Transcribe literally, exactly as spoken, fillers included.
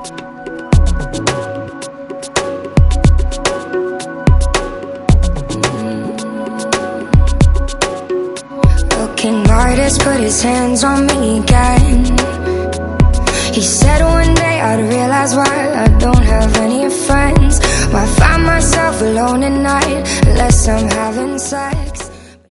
Looking artist put his hands on me again. He said one day I'd realize why I don't have any friends, why I find myself alone at night unless I'm